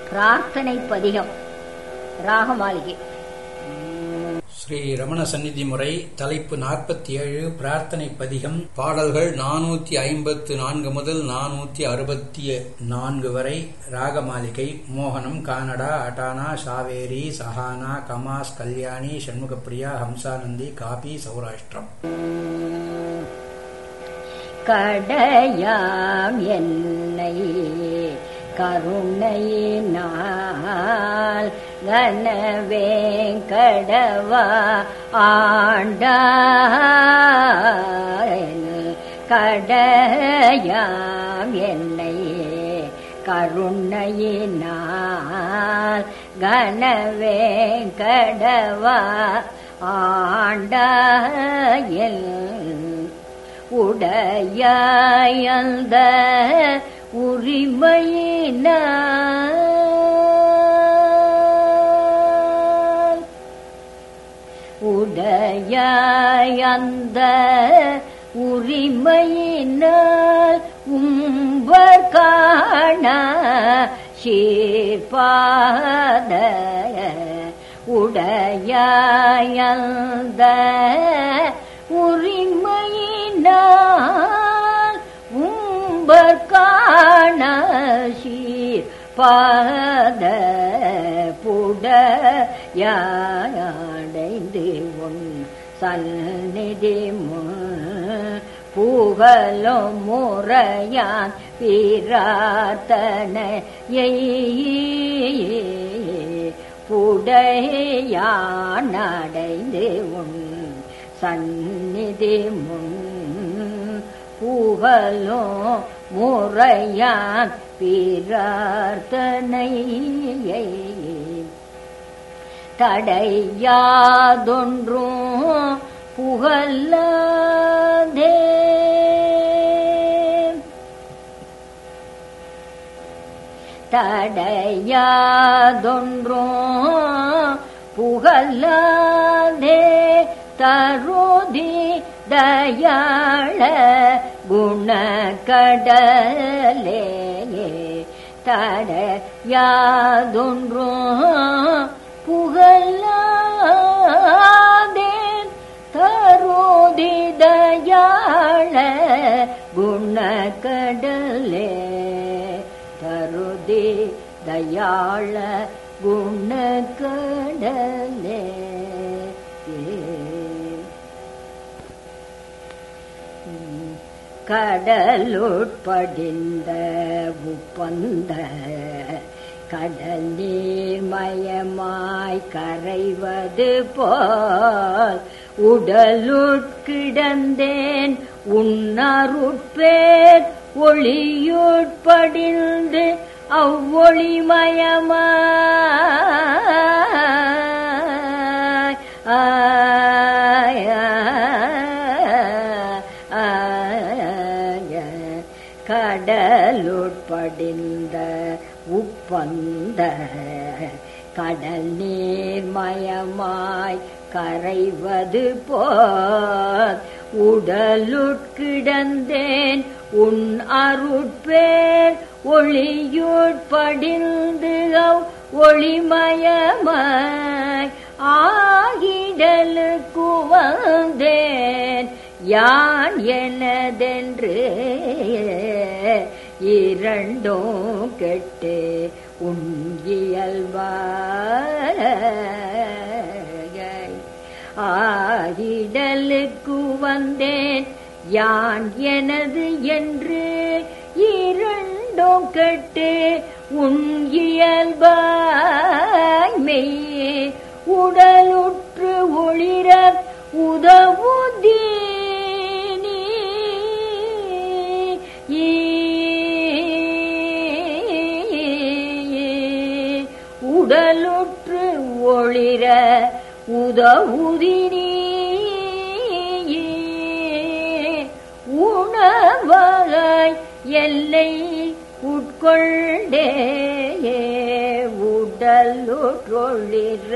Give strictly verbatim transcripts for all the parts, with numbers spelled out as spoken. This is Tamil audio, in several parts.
பிரார்த்தனை பதிகம் ராகமாளிகை. ஸ்ரீ ரமண சந்நிதி முறை தலைப்பு நாற்பத்தி ஏழு பிரார்த்தனை பதிகம். பாடல்கள் நானூத்தி ஐம்பத்து நான்கு முதல் நானூத்தி அறுபத்தி நான்கு வரை. ராகமாளிகை மோகனம், கானடா, அட்டானா, சாவேரி, சஹானா, கமாஸ், கல்யாணி, சண்முகப்பிரியா, ஹம்சானந்தி, காபி, சௌராஷ்டிரம். கடையாம் என்னை கருணையினால் கனவே கடவா ஆண்டாய். கடையாம் என்னை கருணையினால் கனவே கடவா ஆண்டாயில் உடையாயந்த உரிமையினால் உடையாயந்த உரிமையினால் உம்பர் காண சீர்பாத உடையாயந்த உரிமையினால் உம்பர் காண சீர்பாத புடையடைந்து உன் சந்நிதி புகழும் முறையான் பிரார்த்தனையை புடையானடைந்து உன் சந்நிதி முன் புகழும் முறையான் பிரார்த்தனையை தடையாதொன்றும் புகழாதே. தடையாதொன்றும் புகழாதே தருதி தயாள குணக்கடலே. தடையாதொன்றும் புகழாதே தருதி தயாள குணக்கடலே. தருதி தயாள குணக்கடலே. கடலுட்படிந்த உப்பந்த கடல் நீர்மயமாய் கரைவது போல் உடலுட்கிடந்தேன் உன்னருட்பேர் ஒளியுட்படிந்து அவ்வொளிமயமாய் கடலுட்படிந்த உப்பந்த கடல் நீர்மயமாய் கரைவது போல் உடலுட்கிடந்தேன் உன் அருட்பேர் ஒளியுட்படிந்து ஒளிமயமாய் ஆகிடலுக்கு வந்தேன் யான் எனதென்று இரண்டும் கெட்டு உன் இயல்பாய் ஆகிடலுக்கு வந்தேன் யான் எனது என்று இரண்டும் கெட்டு உன் இயல்பாய் மெய்யே உடலுற்று ஒளிர உதவுதீ உடலுற்று ஒளிர உதவுதினி உணவாய் எல்லை உட்கொண்டே உடலுற்றொளிர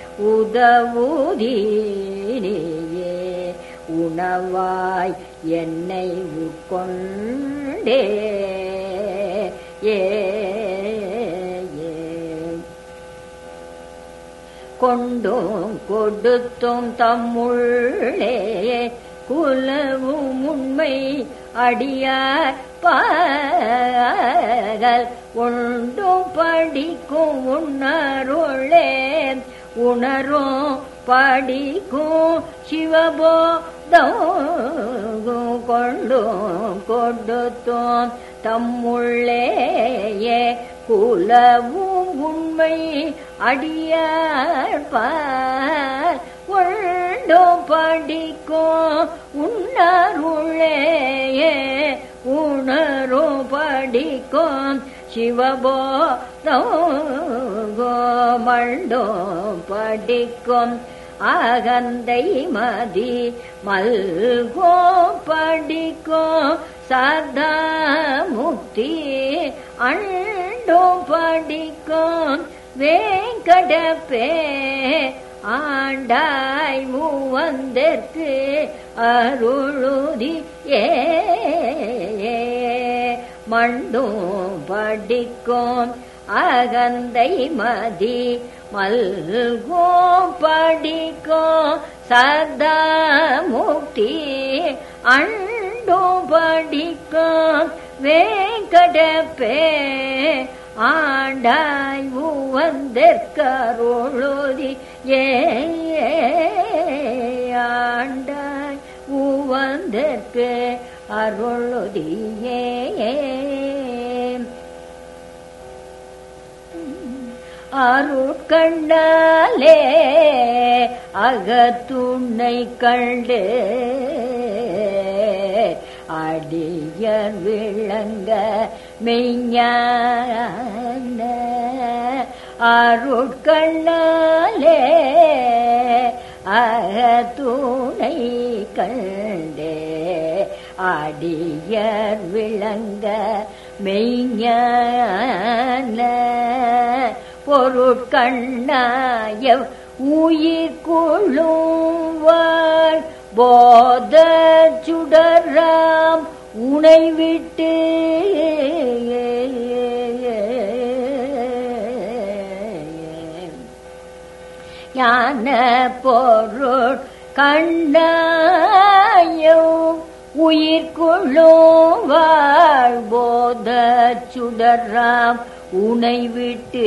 உதவுதினியே உணவாய் என்னை உட்கொண்டே ஏ கொண்டும் கொடுத்தும் தம்முள்ளே குலவும் உண்மை அடியார் பாகல் உண்டும் படிக்கும் உணருளே உணரும் படிக்கும் சிவபோதம் கொண்டும் கொடுத்தும் தம்முள்ளேயே குலவும் உண்மை அடியார் பார் உண்டும் படிக்கும் உணருளேயே உணரும் படிக்கும் சிவபோதம் மண்டும் படிக்கும் அகந்தை மதி மல்கோ படிக்கும் சதா முக்தி அண்டும் படிக்கும் வேங்கடப்பே ஆண்டாய் மூவந்தற்கு அருளுதி ஏ மண்டும் படிக்கும் அகந்தை மதி மல்கோ படிக்கும் சதா முக்தி அண்டும் படிக்கும் வேங்கடப்பே ஆண்டாய் மூவந்தற்கருளுதி ஏ ஆண்டாய் மூவந்தற்கு அருளுதி ஏ அருட்கண்ணாலே அகத்துணை கண்டு அடியர் விளங்க மெய்ஞான அருட்கண்ணாலே அகத்துணை கண்டே அடியர் விளங்க மெய்ஞான பொருட்கண்ணாய உயிர் கொள்ளுவார் போத சுடராம் உனை விட்டு ஞான பொருட் கண்ணாயோ உயிர் கொள்ளுவார் போத சுடராம் உனை விட்டு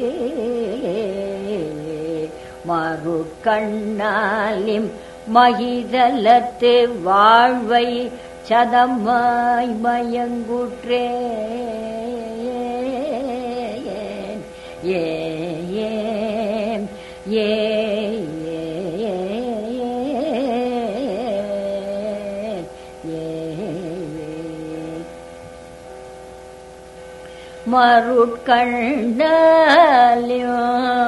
மறுக்கண்ணாலிம் மகிதலத்து வாழ்வை சதமாய் மயங்குற்றே ஏ ஏ ஏ மறுக்கண்ணாலியோ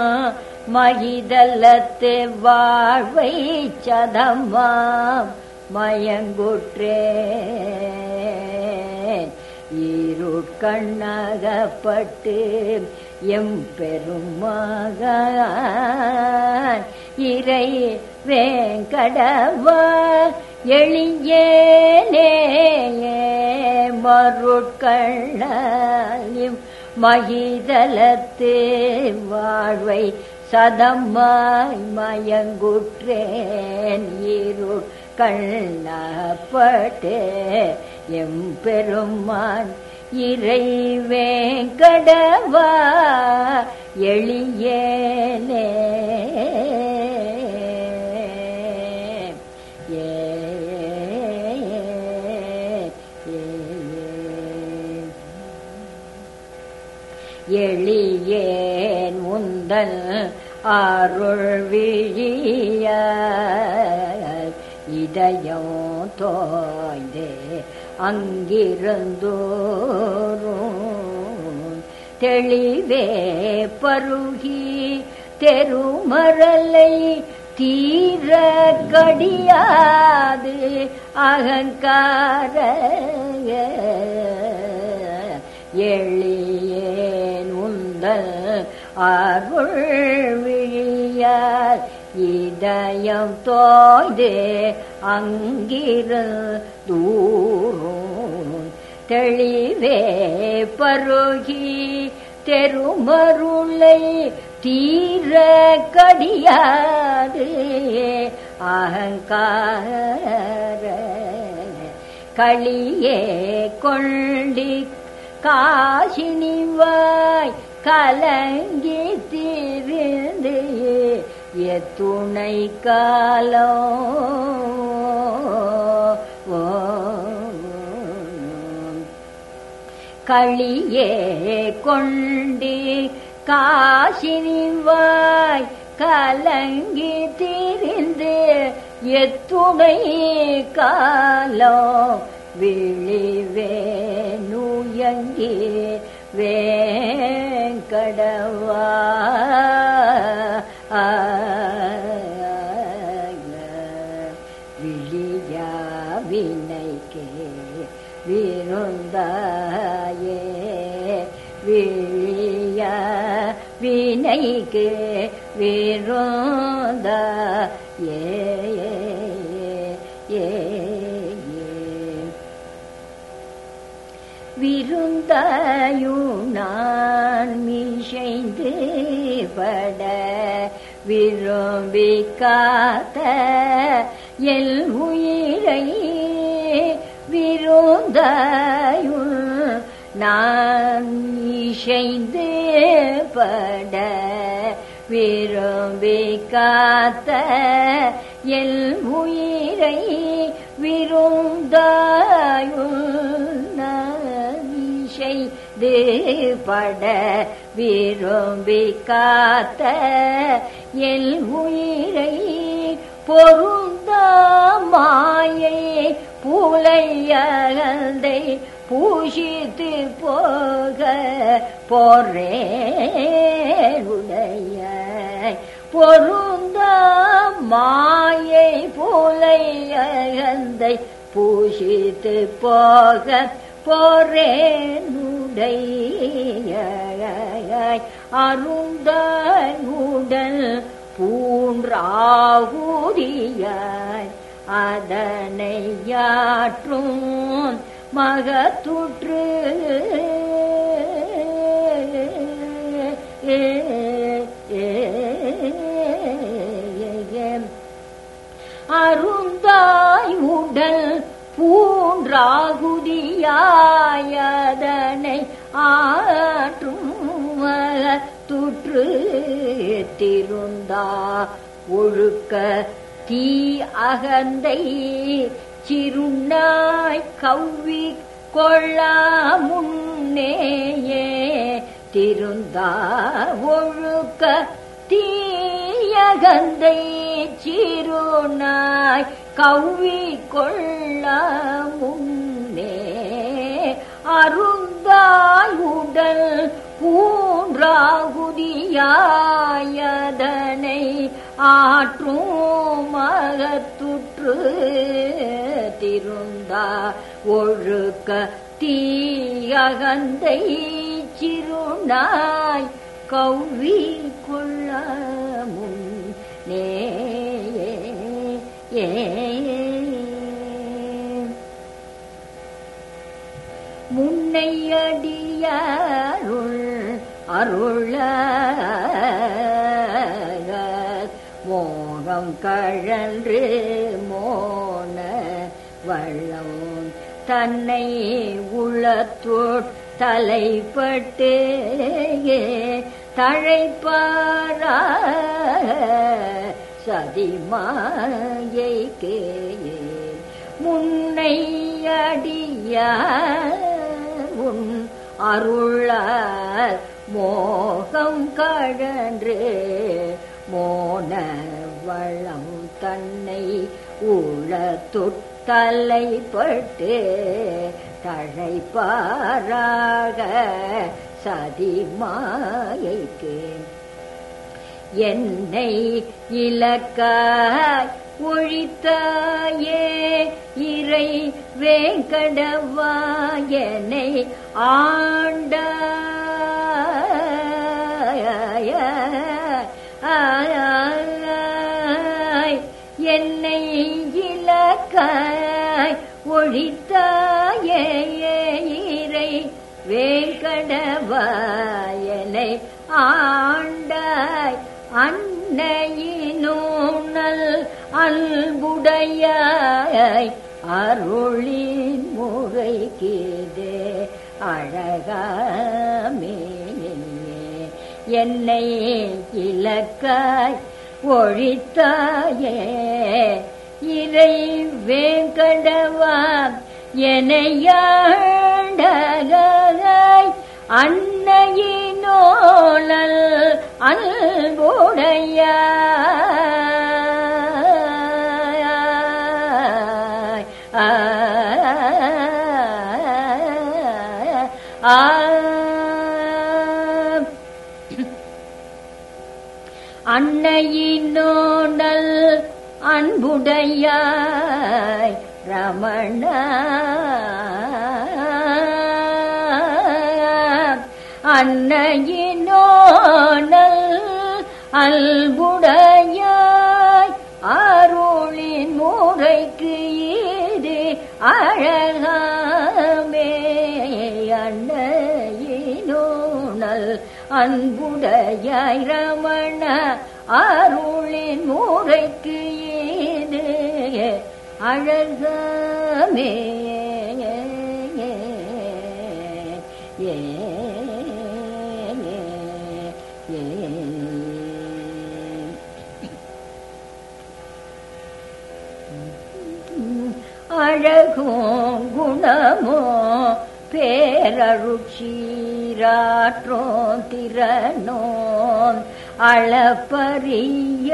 மகிதலத்து வாழ்வை சதமாம் மயங்குற்றே இருட்கண்ணகப்பட்டு எம் பெருமகன் இறை வேங்கடவா எளியேனே மறுட்கண்ணாலியும் மகிதலத்து வாழ்வை சதமாய் மயங்குற்றேன் இருள் கண்ணப்பட்டே எம் பெருமான் இறை வேங்கடவா எளியேனே எளியேன் முந்தல் அருள் விழிய இதயம் தோய்ந்தே அங்கிருந்தோரும் தெளிவே பருகி தெருமரலை தீர கடியாது அகங்கார எளியேன் உந்தல் அருள் விழியார் இதயம் தோய்தே அங்கிருந்தூரும் தெளிவே பருகி தெருமருளை தீர கடியாது அகங்கார களியே கொண்டி காசினிவாய் கலங்கி திரிந்து எத்துணை காலம் களியே கொண்டி காசினிவாய் கலங்கி திரிந்து எத்துணை காலம் விழிவேனுயங்கி வேங்கடவா விழியா வினைக்கே விருந்தாயே விழியா வினைக்கு விருந்தாயே விருந்தாயுனான் மிசைந்து பட விரும்பி காத்த எல் உயிரை விருந்தாயுன் நான் இசைந்து பட விரும்பி காத்த எல் உயிரை விருந்தாயுன் இசைந்து பட விரும்பி காத்த எல் உயிரை பொருந்தா மாயை புலையகந்தை பூஷித்து போக போரேனுடைய பொருந்த மாயை புலையகந்தை பூஷித்து போக போரேனுடைய அருந்தனுடன் பூன்றாகுதியாய் அதனை யாற்றும் மகத்துற்று அருந்தாய் உடல் பூன்றாகுதியாய் அதனை ஆற்றும் மகத்துற்று திருந்தா ஒழுக்க தீ அகந்தை சிறுநாய் கவ்வி கொள்ளா முன்னேயே திருந்தா ஒழுக்க தீயகந்தை சிறுநாய் கவ்வி கொள்ளா முன்னே அருந்தாய் உடல் பூன்றாகுதியாயதனை ஆற்றும் மகத்துற்று திருந்தா ஒழுக்க தீயகந்தை சிறுநாய் கவ்வி கொள்ள முன்னே முன்னையடியாருள் அருள மோகம் கழன்று மோன வள்ளம் தன்னை உளத்தோட் தலைப்பட்டு தழைப்பாரா சதிமாயைக்கு முன்னை அடிய உன் அருளால் மோகம் கழன்று மோன வளம் தன்னை உளத்தொட் தலைப்பட்டு தழைப்பாராக சதிமாயைக்கு என்னை இலக்காய் ஒழித்தாயே இறை வேங்கடவாயனை ஆண்டாய என்னை இலக்காய் ஒழித்தாயே இறை வேங்கடவாயனை ஆண்டாய அன்னையினோனல் அன்புடையாய் அருளின் முறை கேதே அழகாமே என்னை இலக்காய் ஒழித்தாயே இறை வேங்கடவா எனையாண்டகாய் அன்னையினோனல் அன்புடையாய் ஆ அன்னையினோனல் அன்புடையாய் ரமண அன்னையினோனல் அன்புடையாய் அருளின் முறைக்கு இது அழகாமே அன்னையினோனல் அன்புடையாய் ரமண அருளின் முறைக்கு இது அழகாமே ஏ அழகோ குணமோ பேரருட்சீராற்றோ திறனோ அளப்பரிய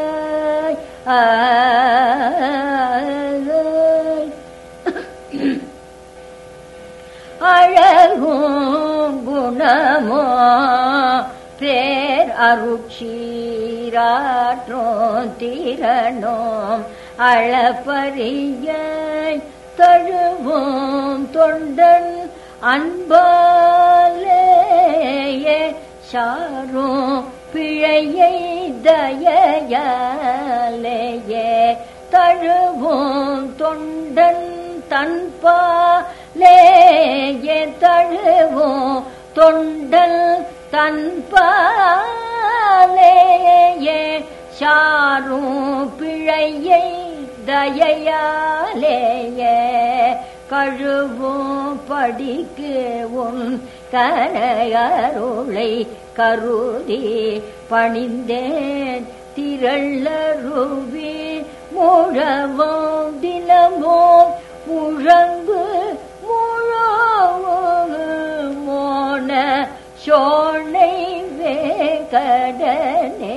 அழகோ குணமோ பேர் அருட்சீராற்றோ திறனோ அளப்பரிய தழுவோம் தொண்டன் அன்பாலேயே சாரும் பிழையை தயையாலேயே தழுவோம் தொண்டன் தன்பாலேயே தழுவோம் தொண்டன் தன்பாலேயே சாரும் பிழையை தயையாலேயே கழுவும் படிக்கு உன் கனையருளை கருதி பணிந்தேன் திரளருவி முழவும் தினமும் முழங்கு முழவு மோன சோனை வேகடனே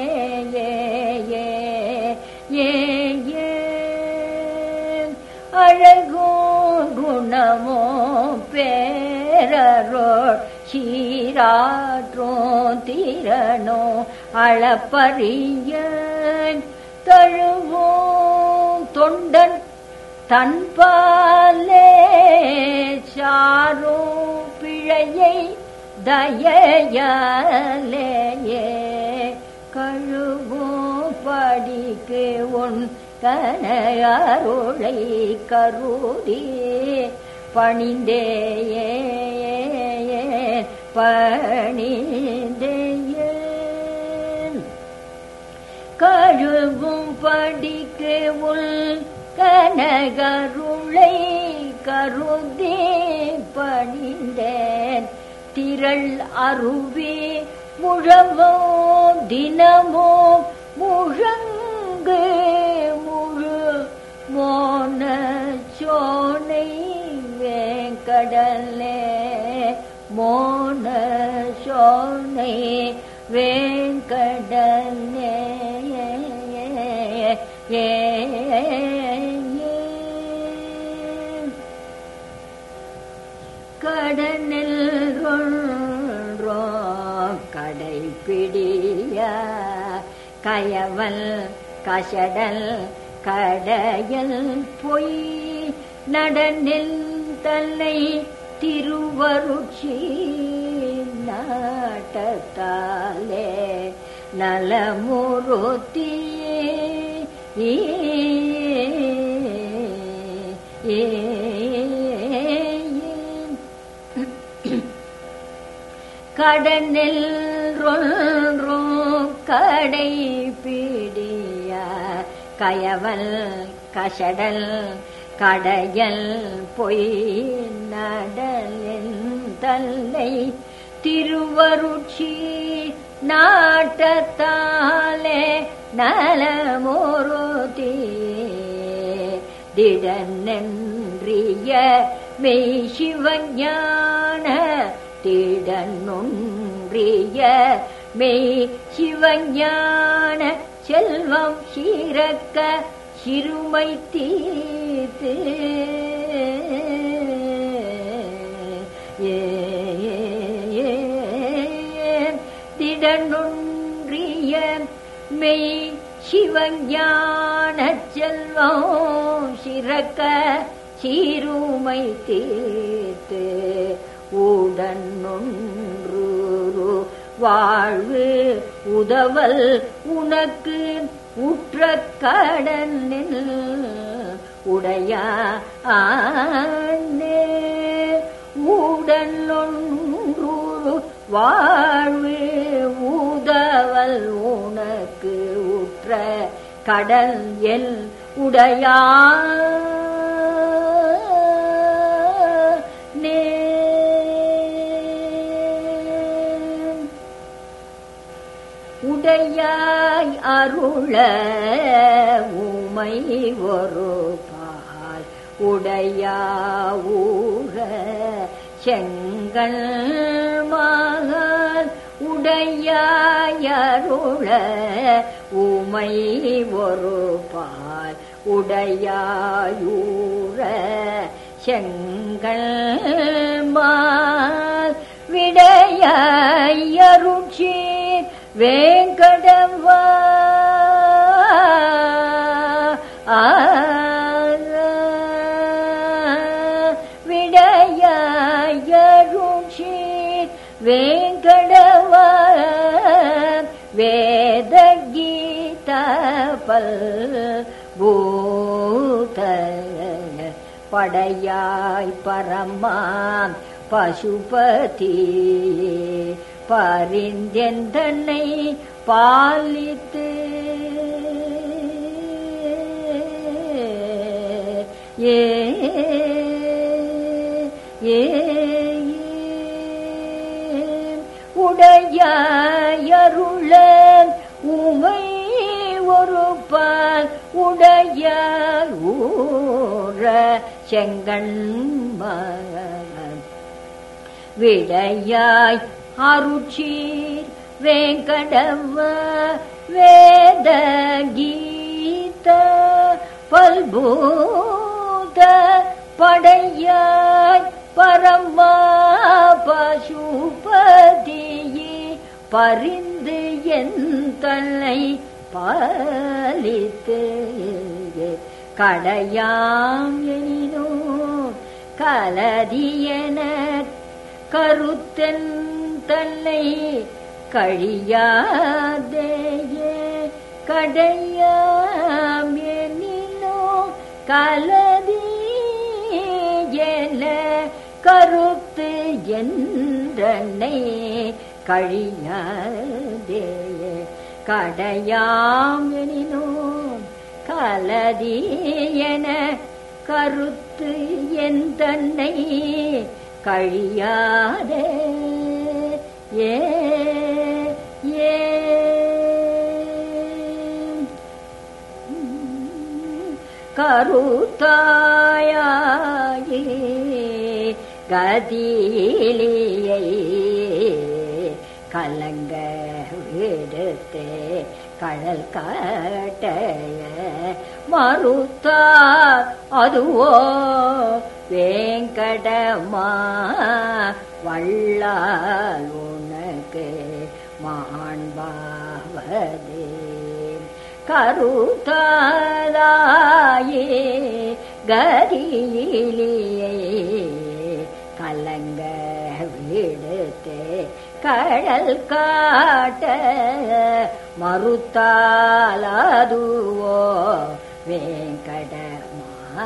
அழகோ குணமோ பேரரோ சீராற்றோ திறனோ அளப்பரிய தழுவோ தொண்டன் தன்பாலே சாரோ பிழையை தயையாலேயே கழுவோ படிக்கு உன் கனையருளை கருதி பணிந்தேயே பணிந்தேயே கழுவும் படிக்கு உன் கனகருளை கருதி பணிந்தேன் திரள் அருவி முழவோ தினமோ முழங்கு முழு மோன சோனை வேங்கடலே மோன சோனை வேங்கடலே ஏ கடனில் கொன்றோ கடைப்பிடிய கயவல் கஷடல் கடையல் பொய் நடனில் தன்னை திருவருட்சி நாட்டத்தாலே நலமுறுத்தியே ஏ கடனில் ரொன்றோ கடை பிடிய கயவல் கஷடல் கடையல் பொய் நடலின் தல்லை திருவருட்சி நாட்டத்தாலே நலமொருதி திடனென்றிய மெய் சிவஞான திடனொன்றிய மெய் சிவஞான செல்வம் சிறக்க சிறுமை தீர்த்து திடனொன்றிய மெய் சிவஞான செல்வம் சிறக்க சீருமை தீர்த்து உடன் ஒன்று வாழ்வு உதவல் உனக்கு உற்ற கடனில் உடையானே உடன் ஒன்று வாழ்வு உதவல் உனக்கு உற்ற கடல் எல் உடையா உடையாய் அருள உமை ஒரு பால் உடையா ஊர செங்கல் மகள் உடையாய் அருள உமை ஒரு பால் உடையாயூர செங்கல் மால் விடையாய் அருட்சி வேங்கடவா விடையாயருட்சி வேங்கடவா வேத கீதா பல் பூத படையாய் பரமாம் பசுபதி பரிந்தெந்தனை பாலித்து ஏ ஏ உடையாயருள உமை ஒரு பால் உடையார் ஊர செங்கண்மன் விடையாய் அருட்சீர் வேங்கடவ வேத கீத பல்பூத படையாய் பரமா பசுபதியே பரிந்து என் தன்னை பாலித்து கடையாம் எனினோ கலதியன கருத்தன் தன்னை கழியாதேயே கடையாம் எனினோ கலதியன கருத்து என்றனை கழியாதேயே கடையாம் எனினோ கலதியன கருத்து என் தன்னை கழியாதே ஏ ஏ கருத்தாயே கதிலியை கலங்க விடுத்தே கடல் காட்டைய மறுத்தார் அதுவோ வேங்கடமா வள்ளால் உனக்கு மாண்பாவதே கருத்தாயே கதியிலே கலங்க விடுத்தே கடல் காட்ட மறுத்தாலதுவோ வேங்கடமா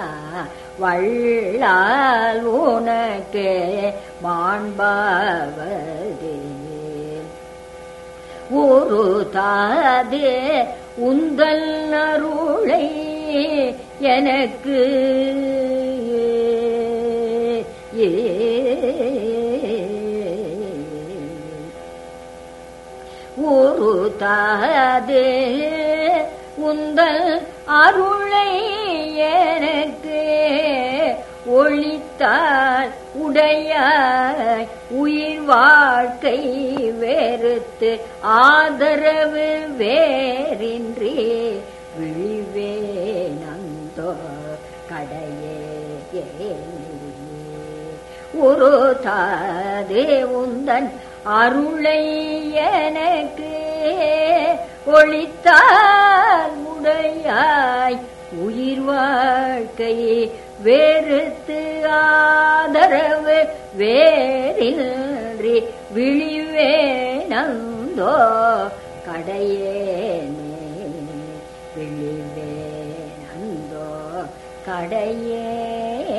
வள்ளால் உனக்கு மாண்பாவதே ஒரு தாதே உந்தன் அருளை எனக்கு ஒரு தாதே உந்தன் அருளை எனக்கு ஒளித்தால் உடையாய் உயிர் வாழ்க்கை வெறுத்து ஆதரவு வேறின்றி விழிவே நந்தோ கடையே ஒரு தாதே உந்தன் அருளை எனக்கு ஒளித்தால் உடையாய் உயிர் வாழ்க்கை வெறுத்து ஆதரவு வேறின்றி விழிவே நந்தோ கடையேனே விழிவே நந்தோ கடையே